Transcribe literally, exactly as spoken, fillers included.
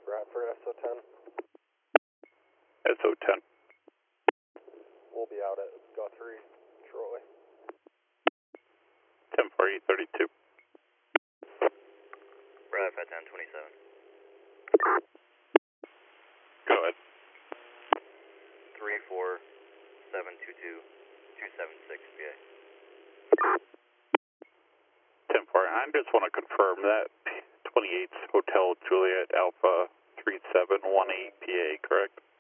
Bradford, S O ten. S O ten. We'll be out at Guthrie, Troy. ten forty thirty-two. Bradford, ten twenty-seven. Go ahead. three four seven two two two seven six P A. ten four. I just want to confirm that twenty-eight Hotel Juliet Alpha three seven one eight P A, correct?